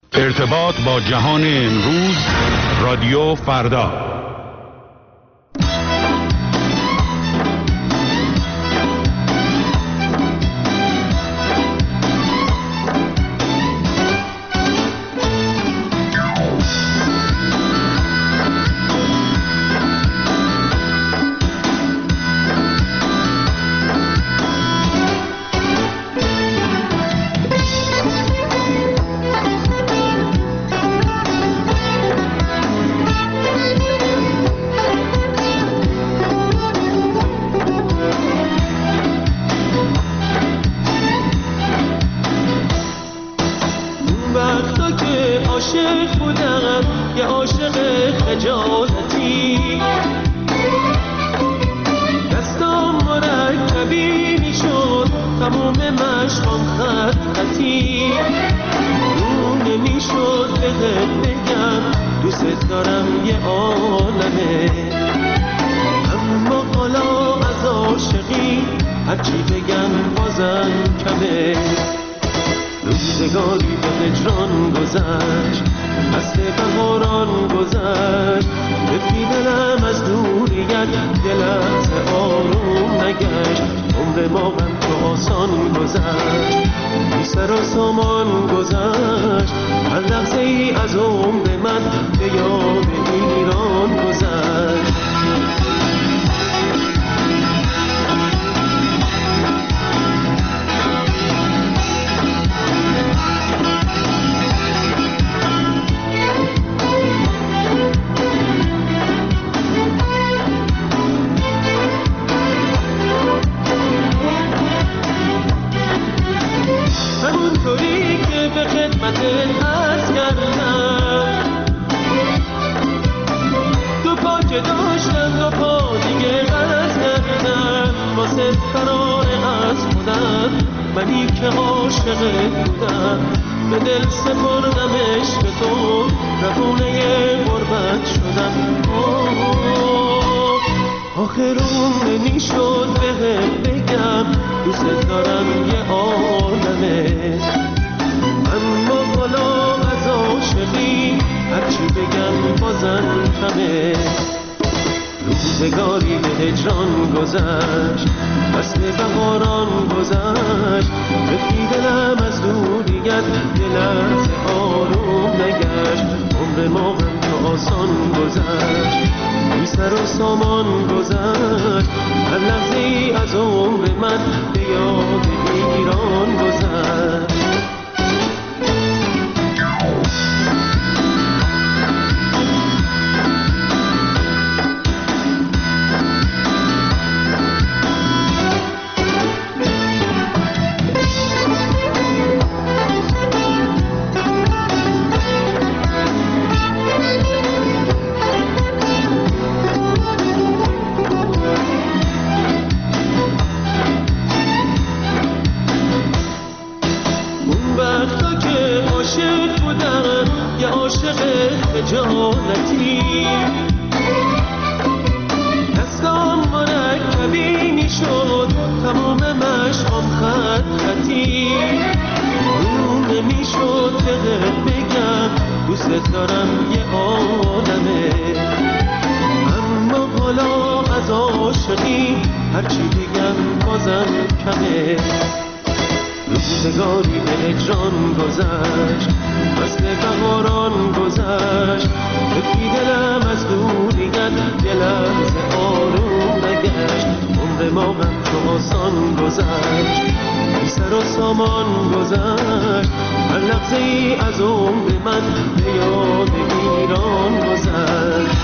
ارتباط با جهان امروز، رادیو فردا. روزگاری به هجران گذشت، فصل بهاران گذشت، رفیق دلم از دوریت یه لحظه آروم نگشت. عمر ما هم که آسان گذشت، بی سر و سامان گذشت، هر لحظه ای از عمر من به یاد ایران گذشت. دستان مرکبینی شد، تمام مشقام خط خطی، روم نمیشد دقیق بگم دوست دارم یه عالمه. اما حالا از عاشقی هرچی بگم بازم کمه. روزگاری به هجران گذشت، فصل بهاران گذشت، رفیق دلم از دوریت یه لحظه آروم نگشت. عمر ما هم که آسان گذشت، بی سر و سامان گذشت، هر لحظه ای از عمر من به یاد ایران گذشت.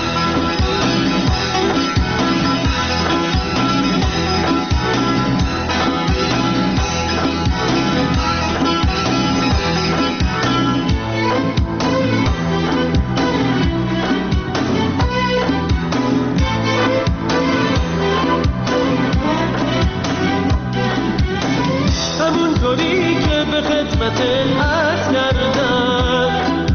همونطوری که به خدمت عرض کردم،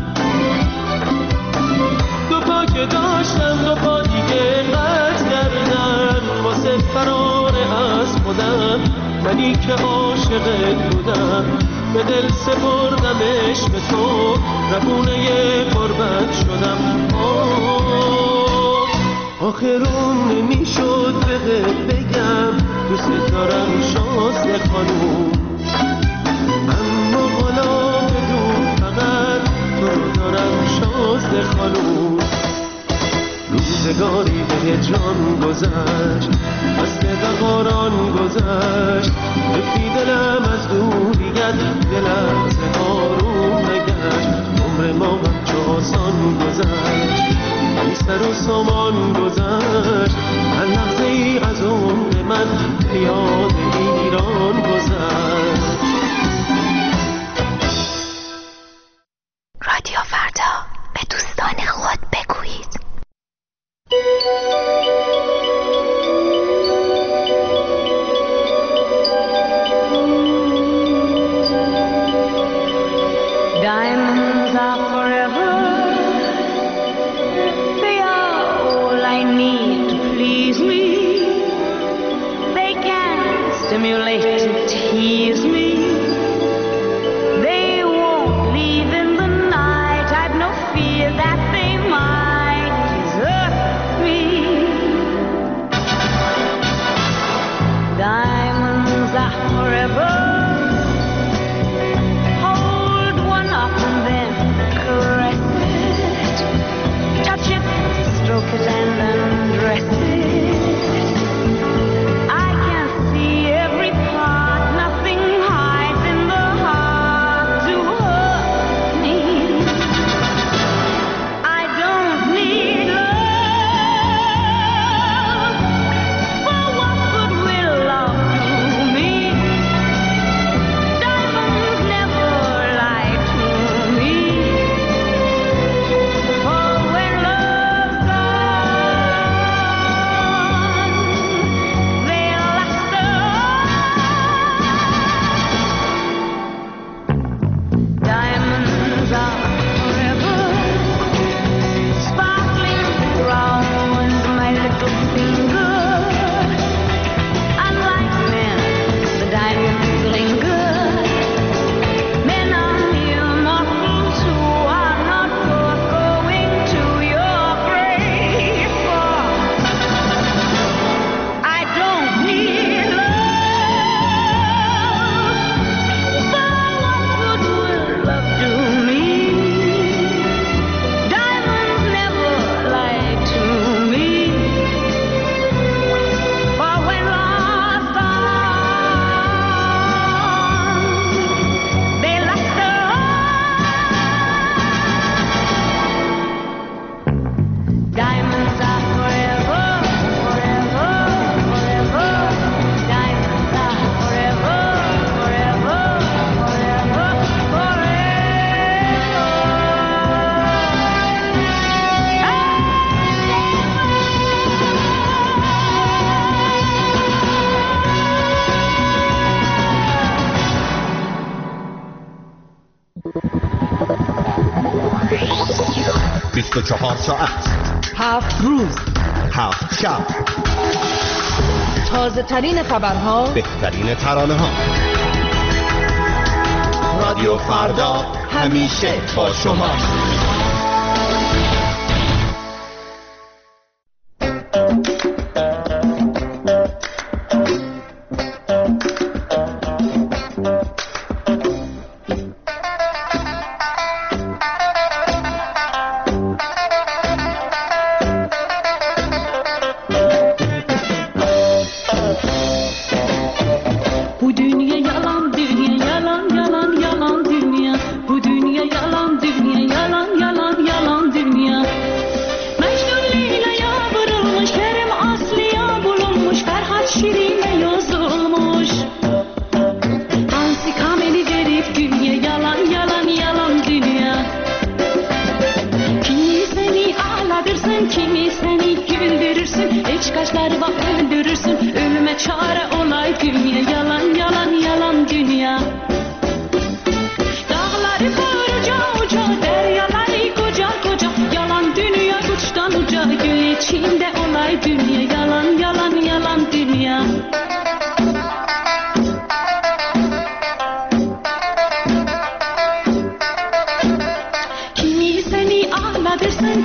دو پا که داشتم دو پا دیگه قطع کردم. واسه فرار از خودم، منی که عاشقت بودم، به دل سپردمش به تو. مهربونه قربت شدم. آخرون نمیشد بگم دوست دارم شازده خانوم، اما حالا بدون فقط تو رو دارم شازده خانوم. روزگاری به هجران گذشت، فصل بهاران گذشت، به دلم از دوریت دلم ز آروم نگشت. عمر ما هم چو آسان گذشت، بی سر و سامان گذشت، هر لحظه ای از عمر من به یاد ایران گذشت. رادیو فردا، به دوستان خود بگویید. Diamonds are forever. They are all I need to please me. They can stimulate and tease me. They won't leave in the night. I've no fear that they might desert me. Diamonds are forever. Hold one up and then caress it. Touch it, stroke it and undress it. I can see every part, nothing hides in the heart to hurt me. I don't need love, for what good will love do me? Diamonds never lie to me, for when love's gone, they'll last Diamonds are forever, sparkling round my little finger. Unlike men, the diamonds linger. Men are mere mortals who are not worth going to your grave for. I don't need love, for what good will love do me? Diamonds never lie to me, for when love's gone, they last Diamonds are forever, forever, forever. Diamonds are forever, forever, forever, forever. 24 ساعت 7 روز 7 شب تازه ترین خبرها، بهترین ترانه ها. رادیو فردا همیشه با شما. Bu dünya yalan, dünya yalan, yalan, yalan dünya. Bu dünya yalan, dünya yalan, yalan, yalan dünya. Mecnun Leyla'ya vurulmuş, Kerim Aslı'ya bulunmuş, Ferhat Şirin'e yazılmış. Ansikameni verip dünya yalan, yalan, yalan dünya. Kimi seni ağlatırsın, kimi seni güldürürsün, iç kaşları bak öldürürsün, ölüme çare olay dünya yalan, yalan, yalan dünya. Dağları koca uca, deryaları koca koca, yalan dünya uçtan uca, gün içinde olay dünya yalan, yalan, yalan dünya.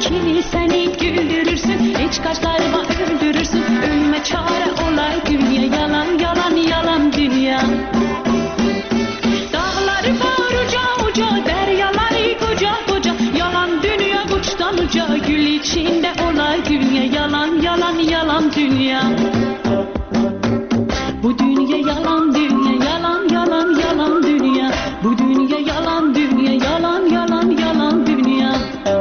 Kimi seni güldürürsün, hiç kaşlarıma öldürürsün. Ölüme çare olay dünya, yalan yalan yalan dünya. Dağları var uca uca, deryaları koca koca. Yalan dünya uçtan uca, gül içinde olay dünya, yalan yalan yalan dünya. Bu dünya yalan dünya, yalan yalan yalan dünya. Bu dünya yalan dünya, yalan yalan yalan dünya.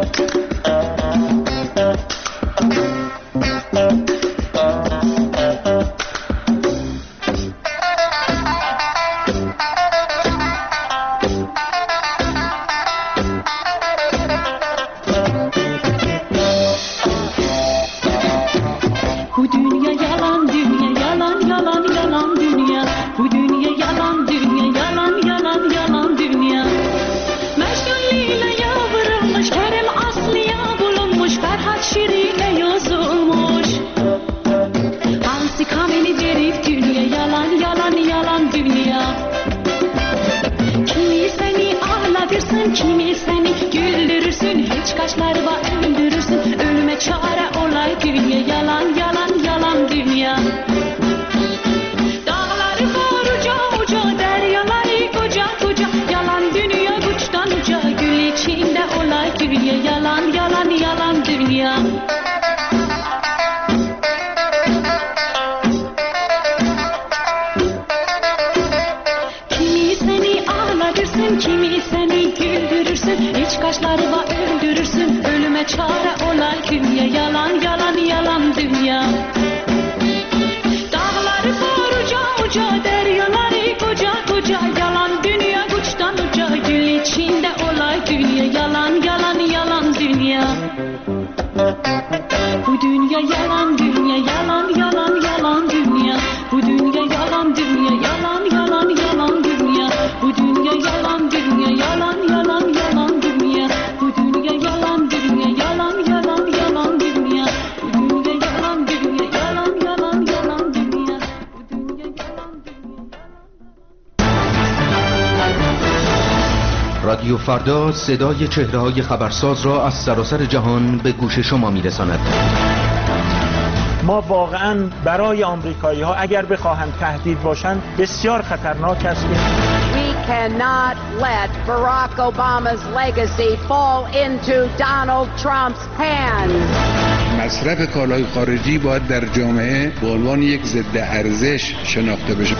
Bu dünya yalan dünya, yalan yalan yalan dünya. Bu dünya yalan dünya, yalan yalan yalan dünya. Mecnun'la yavrulmuş, Kerem Aslı'ya bulunmuş, Ferhat Şirin'e yazılmış. Hansi Kamil'i verip dünya, yalan yalan yalan dünya. Kimi seni ağlatırsın, kimi seni güldürürsün. Hiç kaşları var öldürürsün. Ölüme çare olay dünya, yalan yalan yalan dünya. Dağları var uca uca, deryaları koca koca. Yalan dünya uçtan uca, gül içinde olay dünya, yalan yalan yalan dünya. Kimi seni ağlatırsın, kimi seni güldürürsün. Hiç kaşları var öldürürsün. Ölüme çare olay dünya, yalan yalan yalan dünya. Dağları var uca uca, deryaları koca koca. Yalan dünya uçtan uca, gül içinde olay dünya, yalan yalan yalan dünya. Bu dünya yalan dünya, yalan yalan yalan dünya. Bu dünya yalan dünya, yalan yalan yalan dünya. Bu dünya yalan dünya, yalan yalan yalan dünya. Bu dünya yalan dünya, yalan yalan yalan dünya. Bu dünya yalan dünya, yalan yalan yalan dünya. Bu dünya yalan dünya. رادیو فردا صدای چهره‌های خبرساز را از سراسر جهان به گوش شما می‌رساند. ما واقعاً برای آمریکایی‌ها اگر بخواهند تهدید باشند بسیار خطرناک است. We cannot let Barack Obama's legacy fall into Donald Trump's hands. مصرف کالای خارجی باید در جامعه به عنوان یک ضد ارزش شناخته بشه.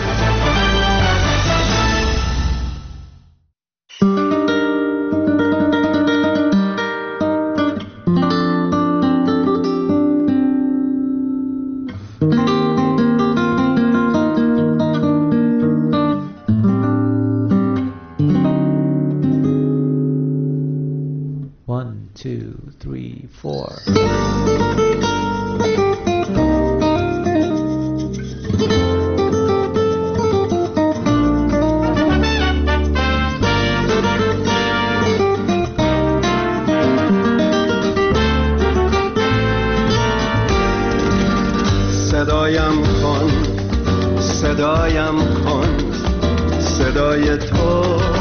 صدایم کن صدای تو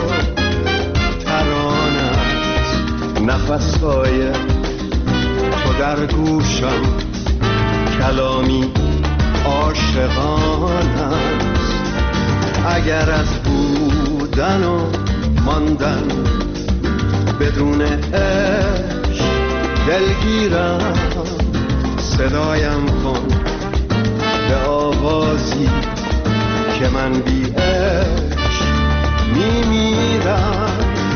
ترانت نفسهای تو در گوشم کلامی عاشقانت اگر از بودن و ماندن بدون عشق دلگیرم صدایم کن به آوازی که من بی عشق میمیرم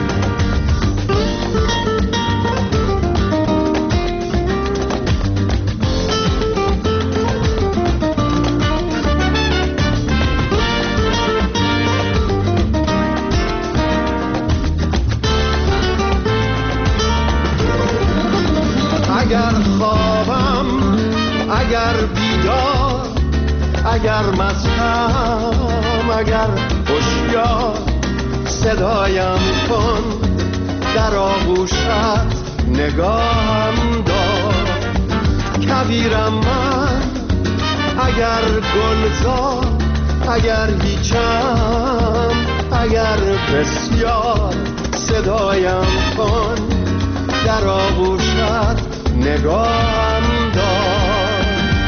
اگر خوابم اگر بیدار اگر مستم اگر هوشیار صدایم کن در آغوشت نگاهم دار کبیرم من اگر گلزار اگر هیچم اگر بسیار صدایم کن در آغوشت نگاهم دار.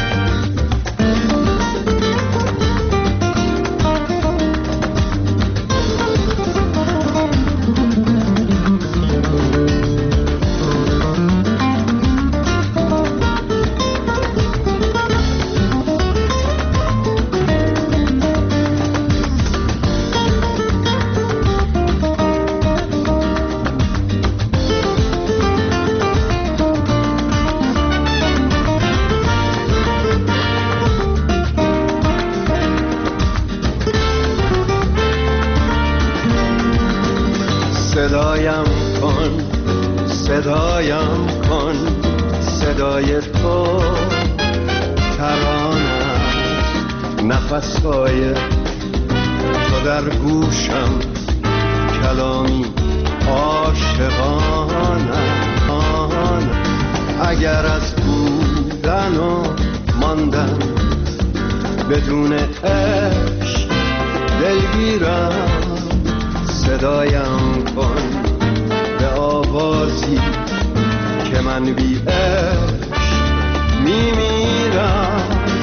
صدایم کن صدای تو ترانه، نفسهای تو در گوشم کلامی عاشقانه. اگر از بودن و ماندن بدون عشق دلگیرم، صدایم کن به آوازی که من بی عشق میمیرم.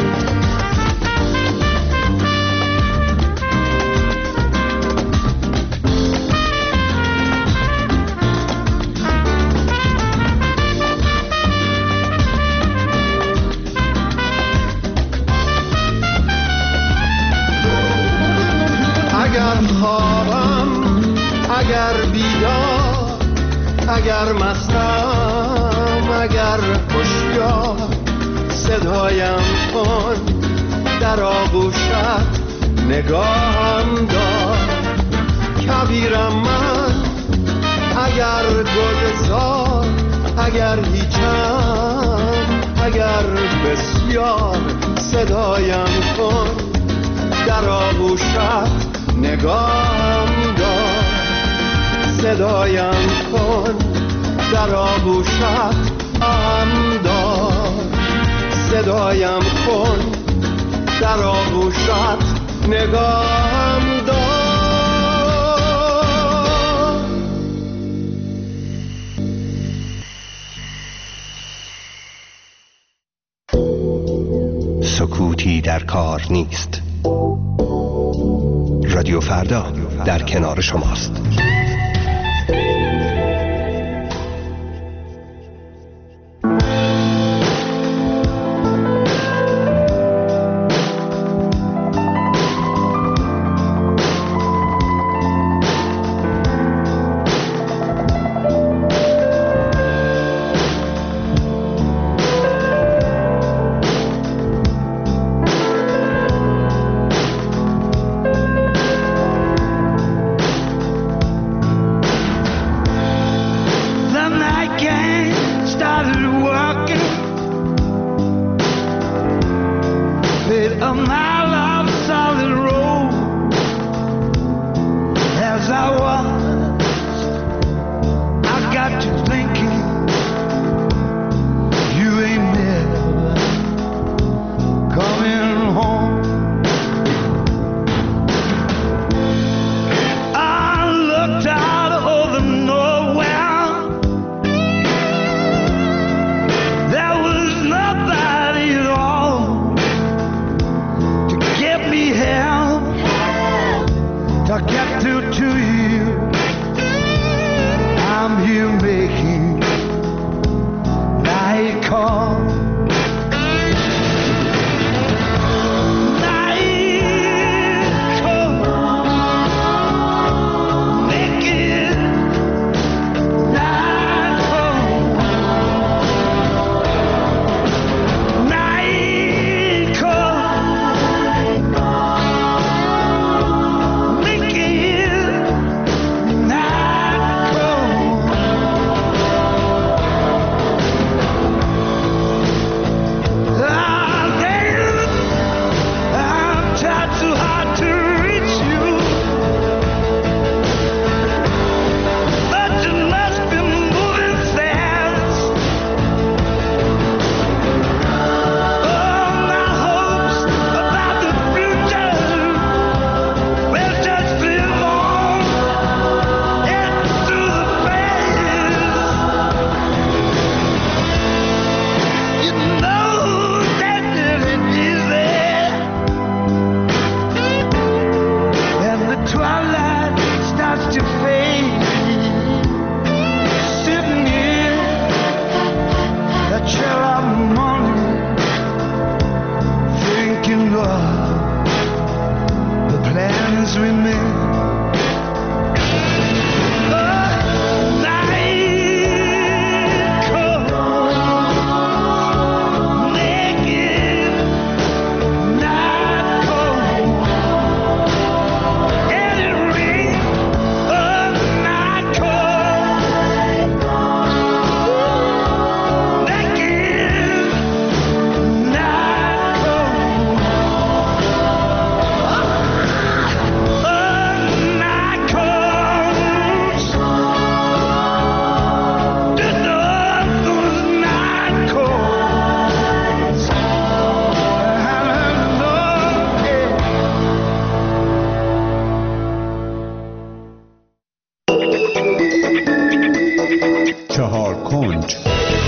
اگر خوابم، اگر بیدار، اگر مستم، اگر خوشیار، صدایم کن در آغوشت نگاهم دار. کبیرم من اگر گلزار، اگر هیچم، اگر بسیار، صدایم کن در آغوشت نگاهم دار. صدایم کن در آغوشت هم دار. صدایم کن در آغوشت نگاهم دار. سکوتی در کار نیست. رادیو فردا در کنار شماست. 4 کنج.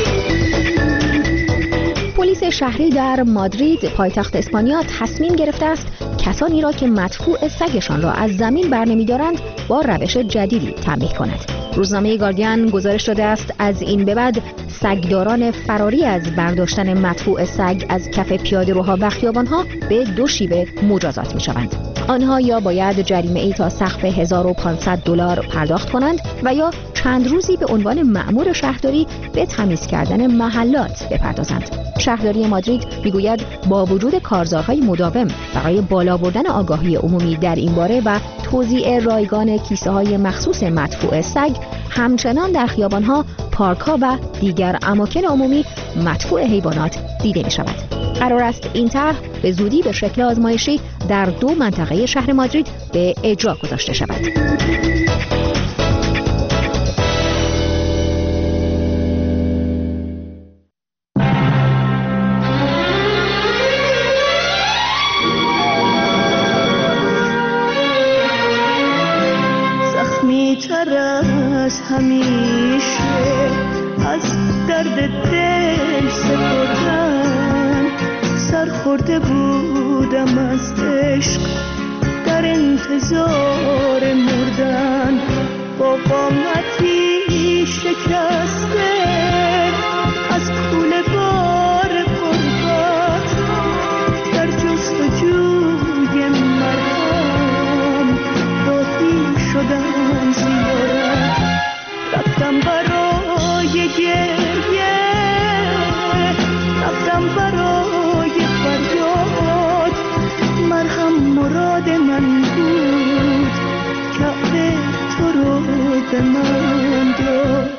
پلیس شهری در مادرید پایتخت اسپانیا تصمیم گرفته است کسانی را که مدفوع سگشان را از زمین برنمی‌دارند با روش جدیدی تنبیه کند. روزنامه گاردین گزارش داده است از این به بعد سگداران فراری از برداشتن مدفوع سگ از کف پیاده‌روها و خیابان‌ها به 2 شیوه مجازات می‌شوند. آنها یا باید جریمه‌ای تا سقف $1500 پرداخت کنند و یا چند روزی به عنوان مأمور شهرداری به تمیز کردن محلات بپردازند. شهرداری مادرید میگوید با وجود کارزارهای مداوم برای بالا بردن آگاهی عمومی در این باره و توزیع رایگان کیسه‌های مخصوص مدفوع سگ، همچنان در خیابان‌ها، پارک‌ها و دیگر اماکن عمومی مدفوع حیوانات دیده می‌شود. قرار است این طرح به زودی به شکل آزمایشی در 2 منطقه شهر مادرید به اجرا گذاشته شود. زخمی‌تر از همیشه از درد دل سپردن، سرخورده بودم از عشق در انتظار مردن، با قامتی شکسته از کوله بار غربت در جستجوی مرهم دادی شدم زیارت، رفتم برای گریه، رفتم برای فریاد، مرهم مراد من بود، کعبه تو رو به من داد.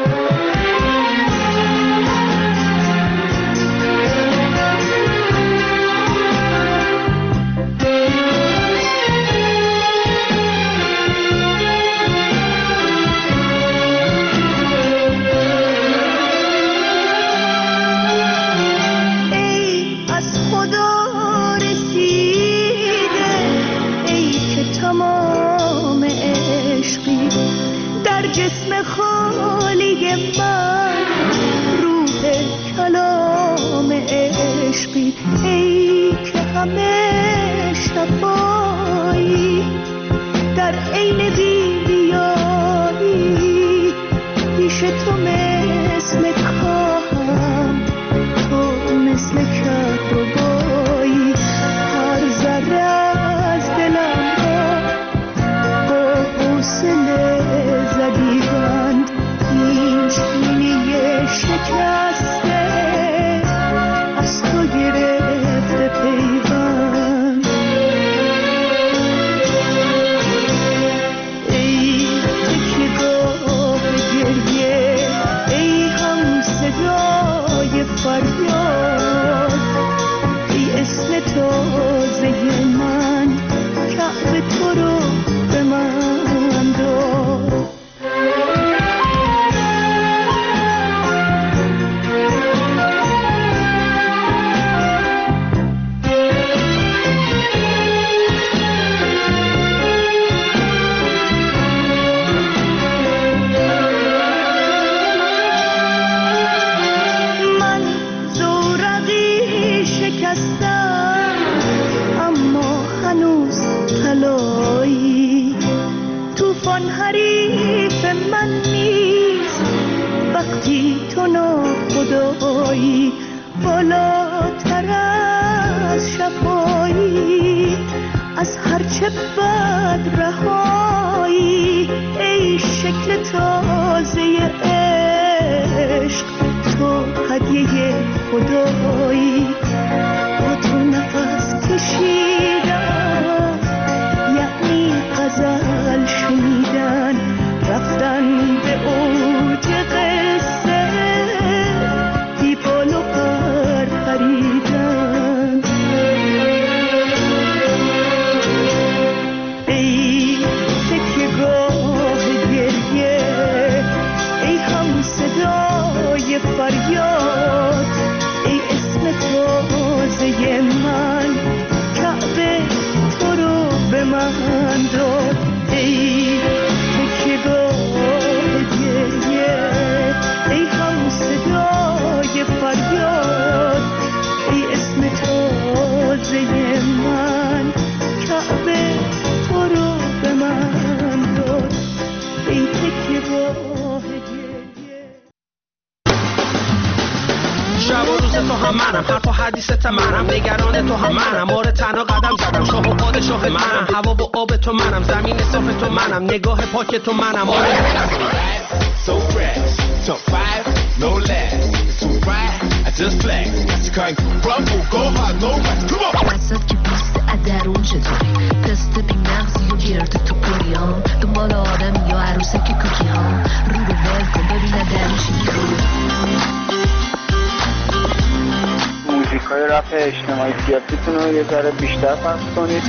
جسم خالی من روح کلام عشقی، ای که همه شفایی در عین بی‌ریایی، پیش تو مثل کاهم، تو مثل کهربایی، هر ذره از دلم را با حوصله زدیدند، این چینی شکسته از تو گرفته پیوند. ای تکیه‌گاه گریه، ای هم صدای فریاد، ای اسم تازه من، کعبه تو رو به من داد. طوفان حریف من نیست وقتی تو ناخدایی، بالاتر از شفایی، از هرچه بد رهایی، ای شکل تازه عشق، تو هدیه خدایی، با تو نفس کشیدم یعنی غزل شنیدن، رفتن به اوج قصه، بی بال و پر پریدن. ای تکیه‌گاه گریه، ای هم صدای فریاد، ای اسم تو هم منم، حرف و حدیثت منم، نگران تو هم منم، مورد تنها قدم زدم، شاه و پادشاه منم، هوا و آب تو منم، زمین صاف تو منم، نگاه پاک تو منم. So fresh, top 5, no less. It's too bright, I just flex. That's the kind rumble, go hard, no rest. Come on. وسط که پوست ادرون چطوری تست بی مغزی و گرد تو کلیام دنبال آدم یا عروسه که کوکی ها رو به ول کن ببینه درش موزیک های رپ اجتماعی سیاسیتون رو یه ذره بیشتر پخش کنید.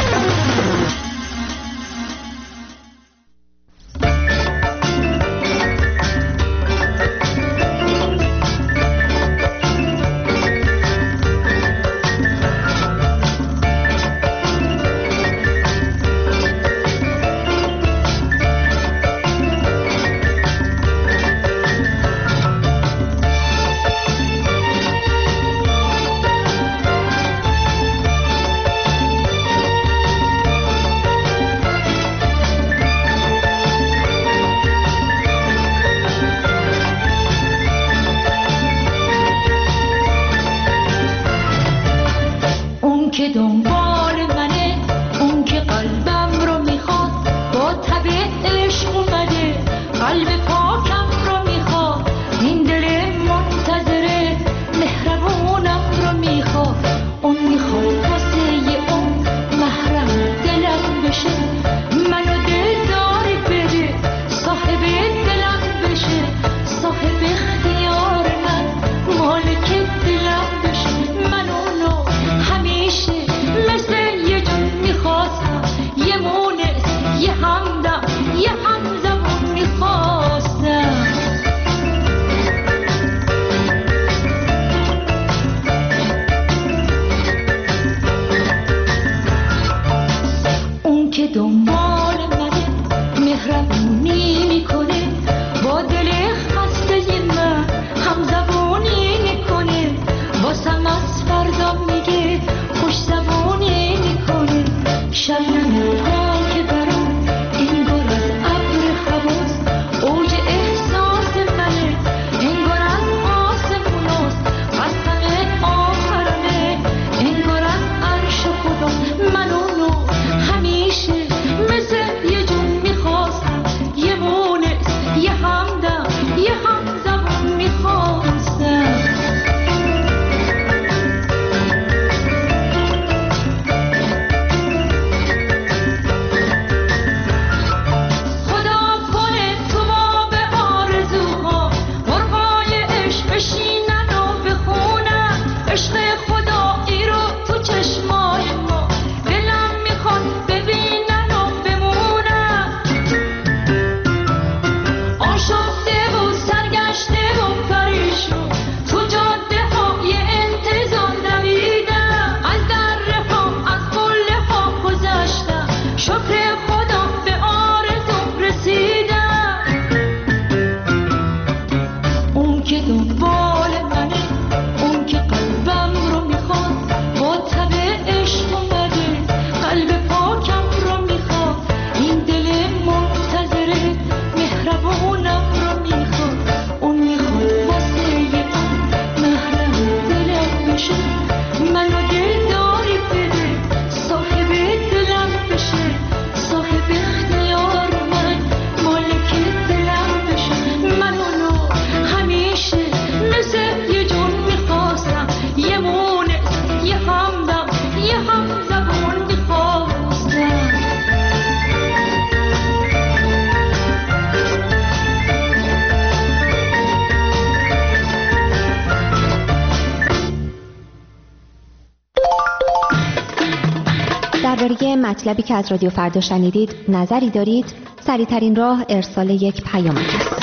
درباره مطلبی که از رادیو فردا شنیدید نظری دارید؟ سریع‌ترین راه ارسال یک پیامک است.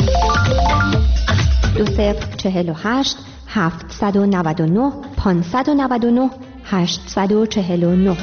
2048 799 599 849.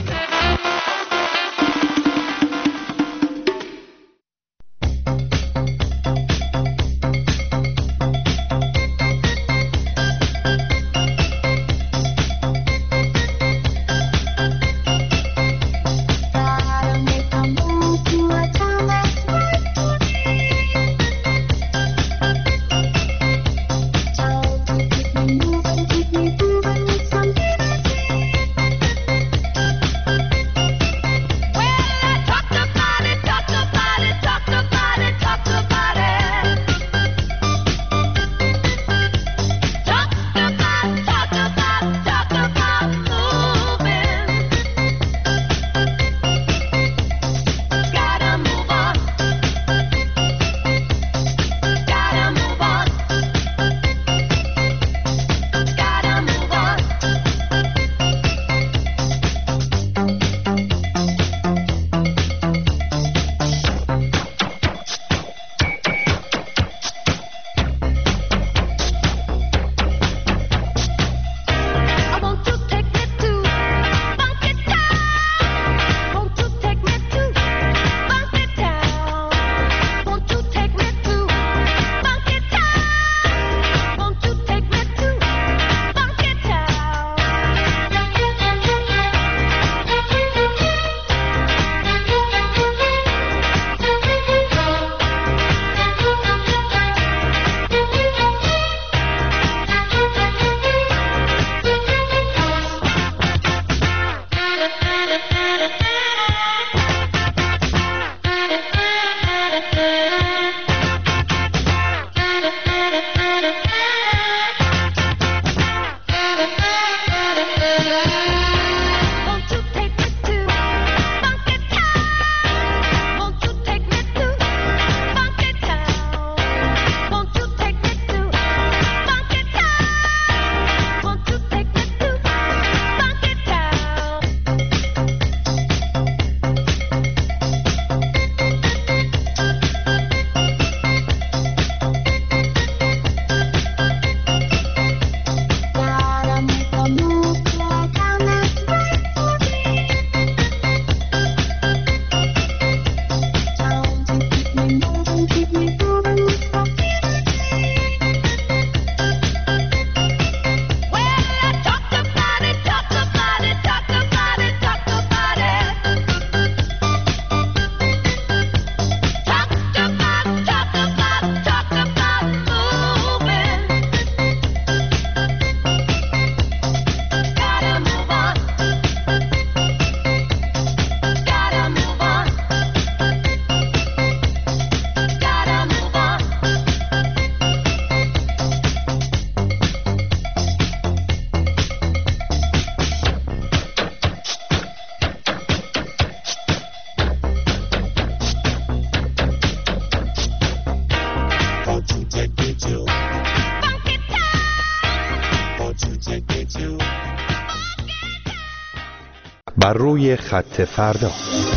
بر روی خط فردا.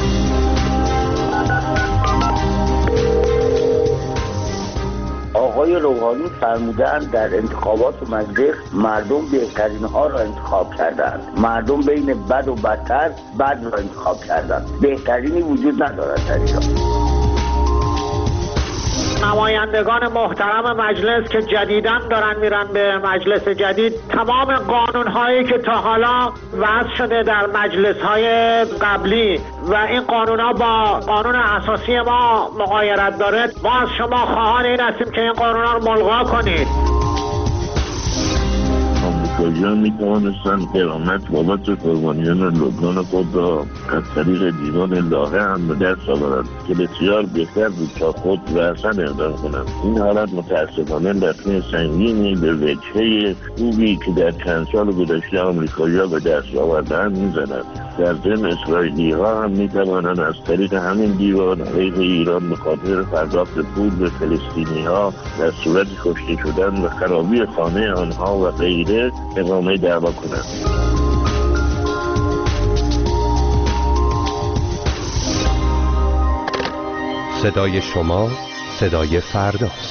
آقای روحانی فرمودن در انتخابات مجلس مردم بهترین ها را انتخاب کردند. مردم بین بد و بدتر بد را انتخاب کردند. بهترینی وجود ندارد در ایران. نمایندگان محترم مجلس که جدیداً دارن میرن به مجلس جدید، تمام قانون‌هایی که تا حالا وضع شده در مجلس‌های قبلی و این قانون‌ها با قانون اساسی ما مغایرت داره، ما از شما خواهان این هستیم که این قانون‌ها رو ملغا کنید. آمریکاییان می توانستند قرامت بابت قربانیان لبنان خود را از طریق دیوان لاهه هم به دست آورند که بسیار بهتر بود تا خود رأساً اقدام کنند. این حالت متاسفانه لطمه سنگینی به وجهه خوبی که در چند سال گذشته آمریکایی‌ها به دست آوردند می‌زند. در ضمن اسرائیلی‌ها هم می‌توانند از طریق همین دیوان علیه ایران به خاطر پرداخت پول به فلسطینی‌ها در صورت کشته شدن و خرابی خانه آنها و غیره اقامه دعوا کنند. صدای شما صدای فرداست.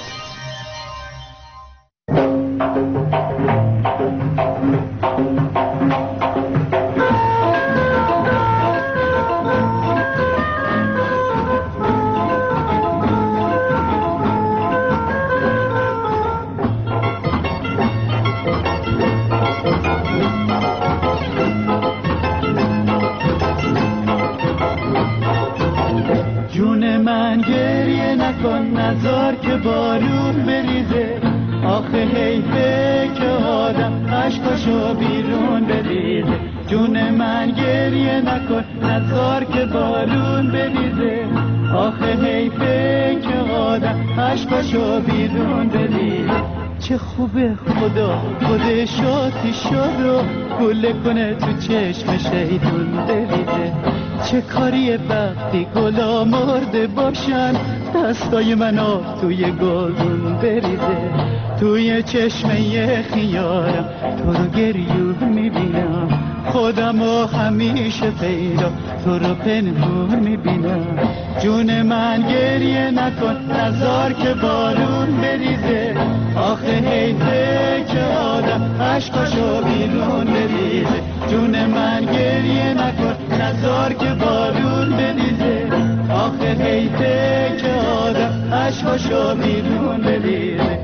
نزار که بارون بریزه، آخه حیفه که آدم عشقاشو بیرون بریزه. جون من گریه نکن، نزار که بارون بریزه، آخه حیفه که آدم عشقاشو بیرون بریزه. چه خوبه خدا خودش آتیشا رو گله کنه تو چشم شیطون بریزه. چه کاریه وقتی گلا مرده باشن، دستای من آب توی گلدون بریزه. توی چشمه خیارم تو رو گریون میبینم، خودم رو همیشه پیدا تو رو پنهون میبینم. جون من گریه نکن، نزار که بارون بریزه، آخه حیفه که آدم عشقاشو بیرون بریزه. جون من گریه نکن، نزار که بارون بریزه، آخه حیفه که آدم عشقاشو بیرون بریزه.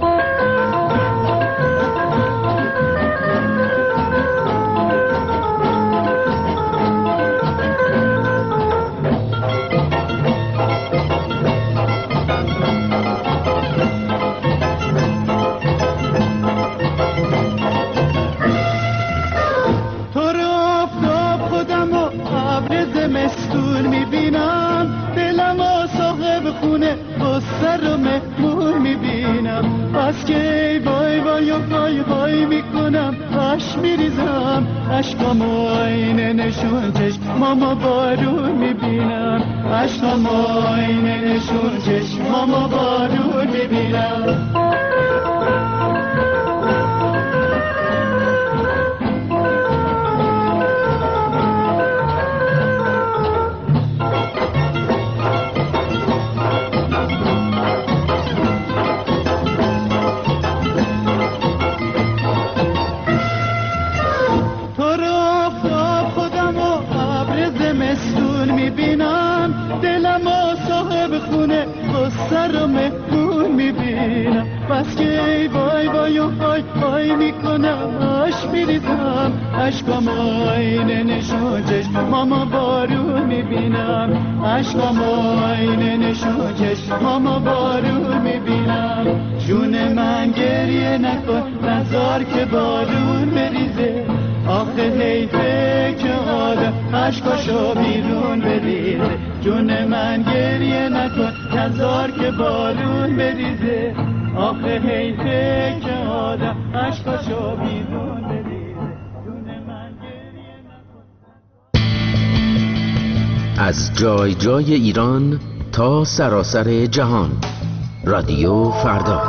سر مهمون میبینم، از که وای وای وای وای میکنم، عشق میریزم، عشقم آینه نشون چشمام بارون میبینم، عشقم آینه نشون چشمام بارون میبینم. سر مهمون میبینم، بس که وای وای وای وای میکنم، عشق میریزم، عشقم آینه نشون چشمام بارون میبینم، عشقم آینه نشون چشمام بارون میبینم. جون من گریه نکن، نزار که بارون بریزه، آخه حیفه که آدم عشقاشو بیرون بریزه. جون من گریه نکن، نزار که بارون بریزه، آخه حیفه که آدم عشقاشو بیرون بریزه. جون من گریه نکن. از جای جای ایران تا سراسر جهان، رادیو فردا.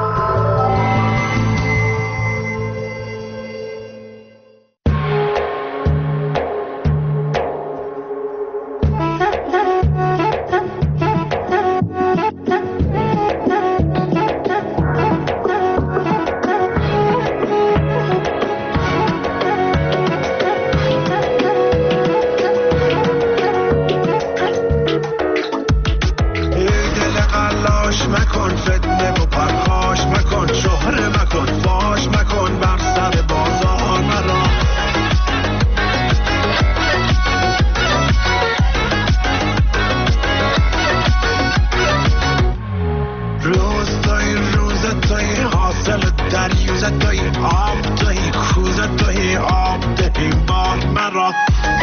فاصله دریوزه توی آب توی کوزه توی آب توی بار مرا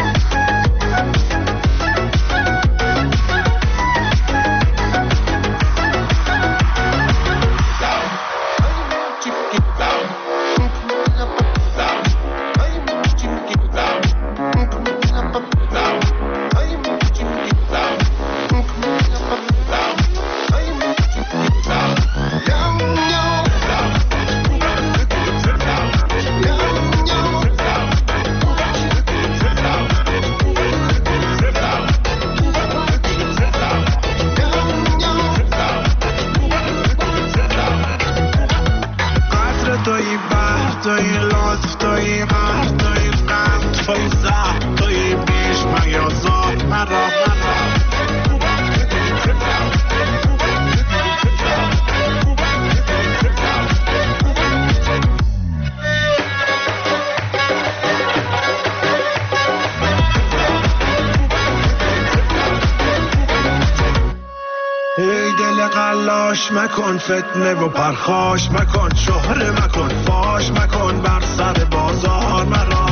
مکن فتنه و پرخاش مکن شهره مکن فاش مکن بر سر بازار مرا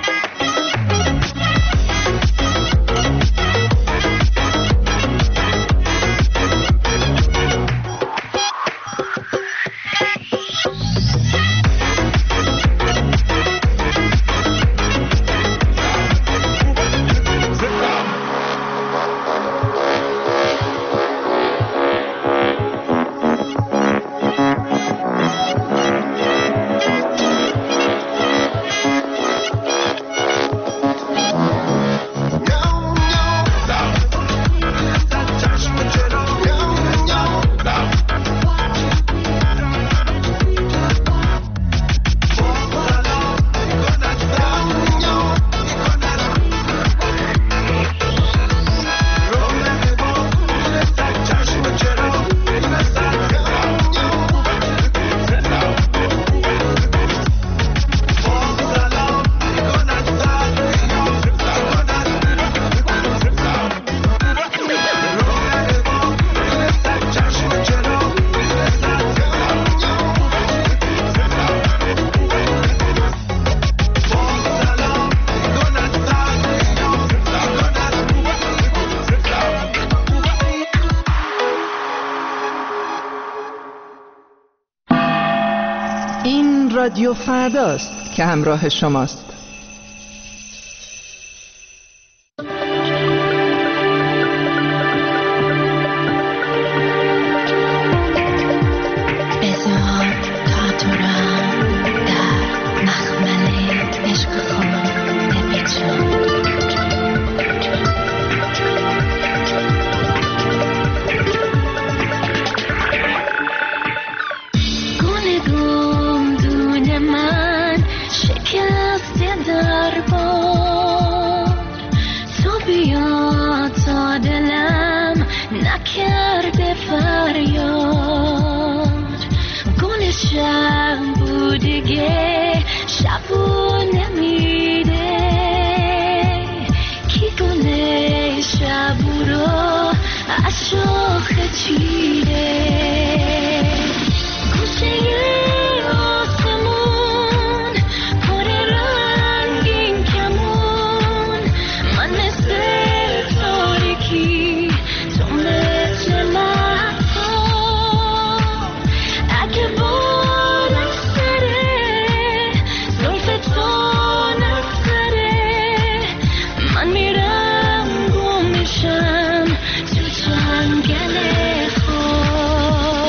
رادیو فرداست که همراه شماست. گله خود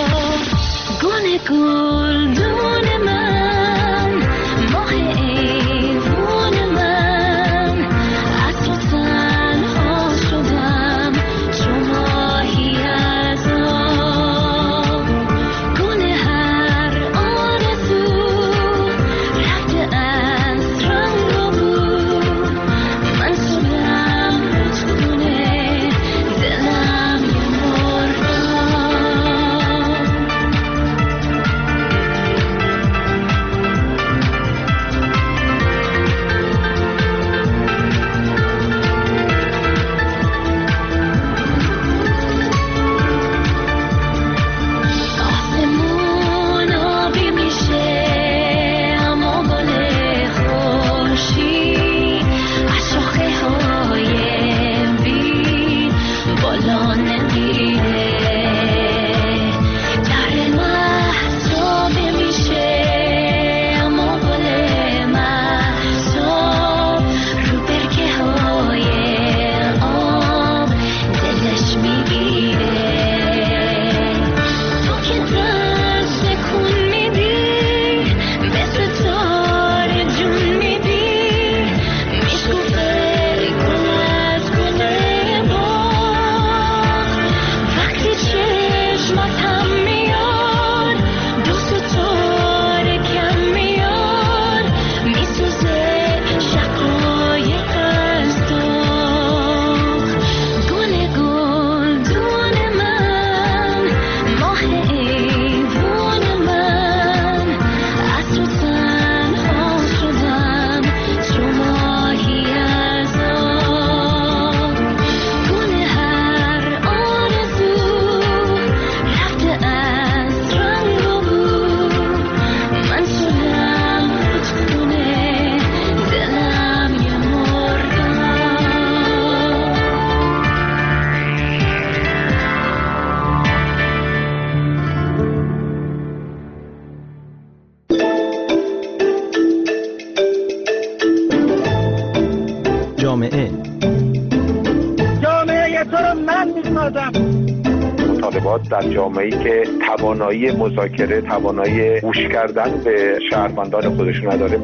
ارتباط در جامعه‌ای که توانایی مذاکره، توانایی گوش کردن به شهروندان خودش نداره.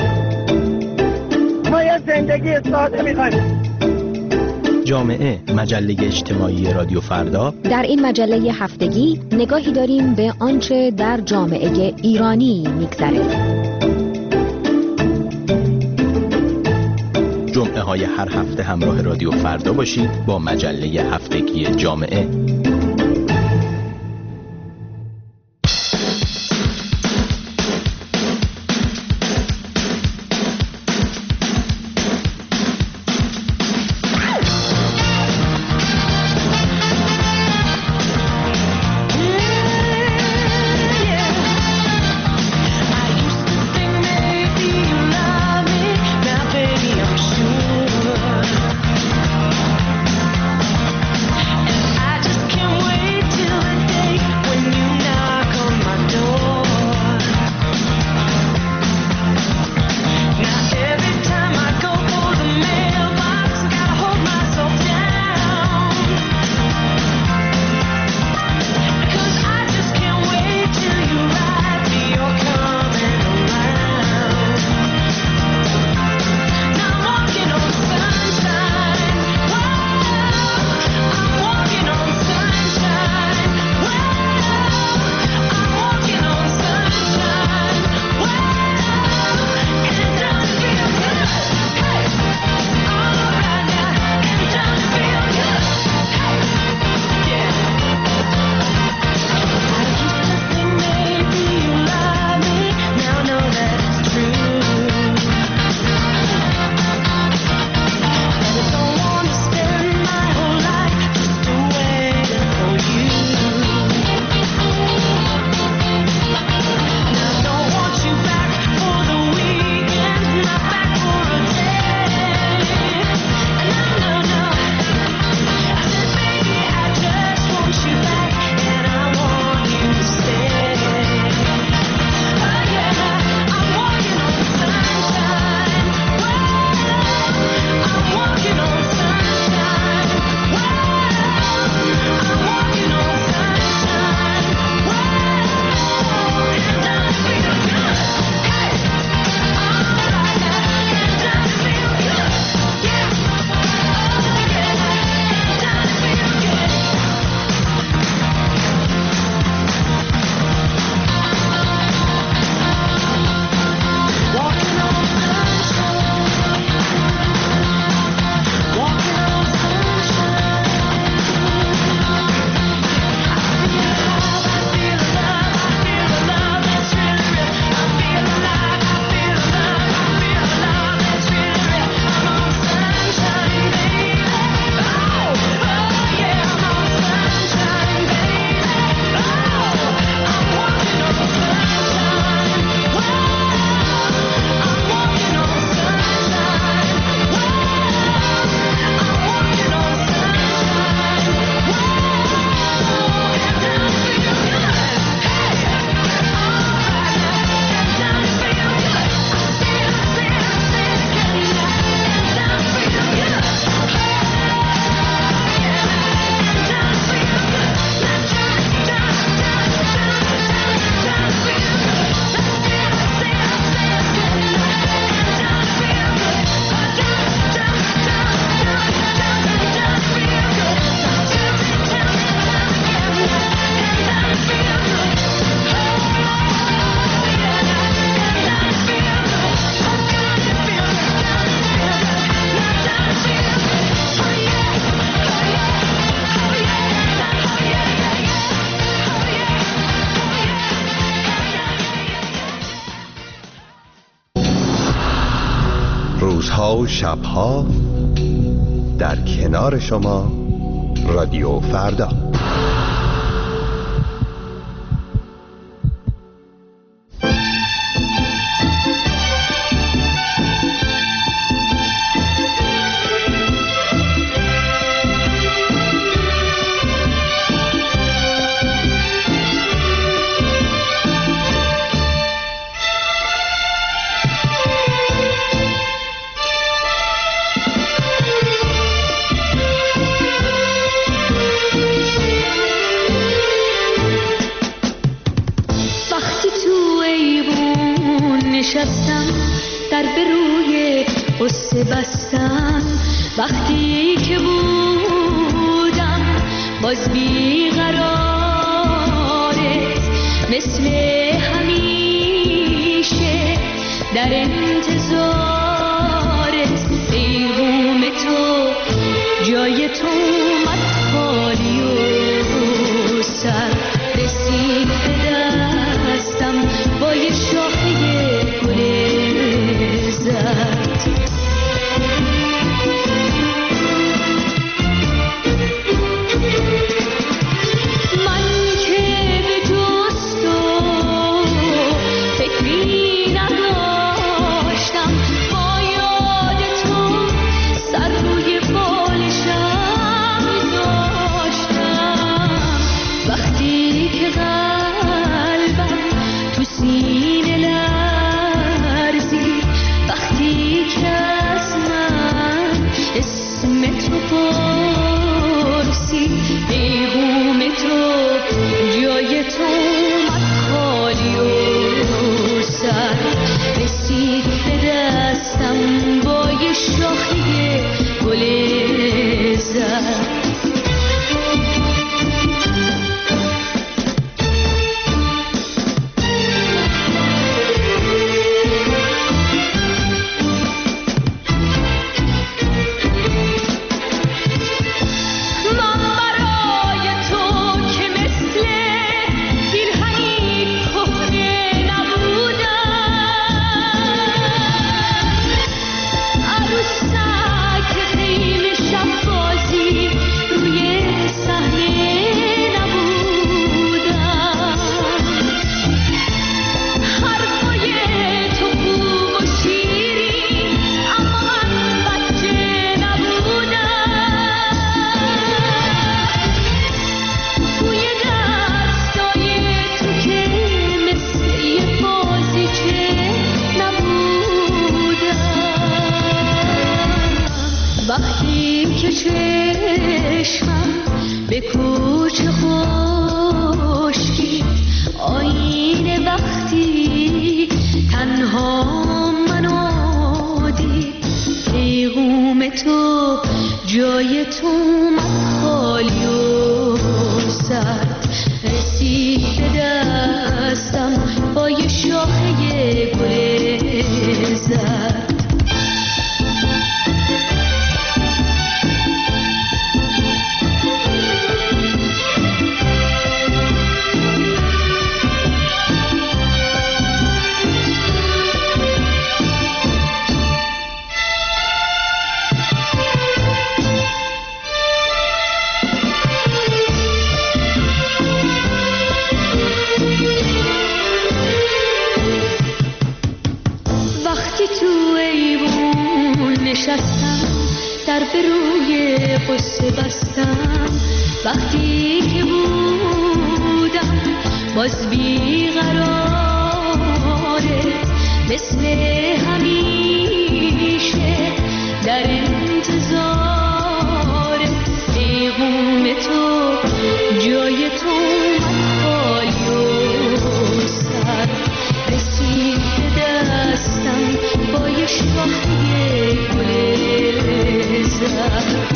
ما یه زندگی ساده می‌خوایم. جامعه، مجله اجتماعی رادیو فردا. در این مجله هفتگی نگاهی داریم به آنچه در جامعه ایرانی می‌گذره. جمعه های هر هفته همراه رادیو فردا باشید با مجله هفتگی جامعه. روزها و شبها در کنار شما رادیو فردا. نشستم در به روی قصه بستم وقتی که بودم باز بیقرارت مثل همیشه در انتظارت پیغام تو جای تو اومد خالی و سر رسید به دستم با یه شاخه گل زرد جای تو من خالی و سر رسید به دستم با یه شاخه گل زرد در به روی قصه بستم وقتی که بودم باز بیقرارت مثل همیشه در انتظارت پیغام تو جای تو من خالی و سر رسید به دستم با یه شاخه گل زرد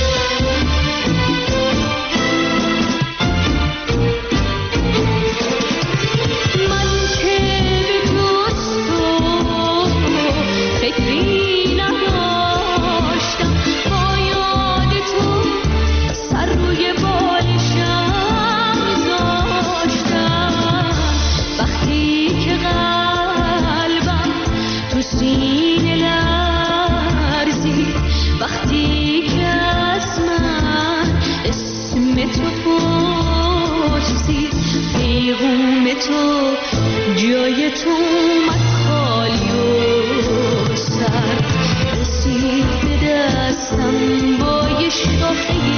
من که به دوست و فکری نداشتم با یاد تو سر روی بالشم میذاشتم وقتی که قلبم تو سینه لرزید وقتی که از من اسم تو پرسید پیغام تو جای تو اومد خالی و سر رسید به دستم با یه شاخه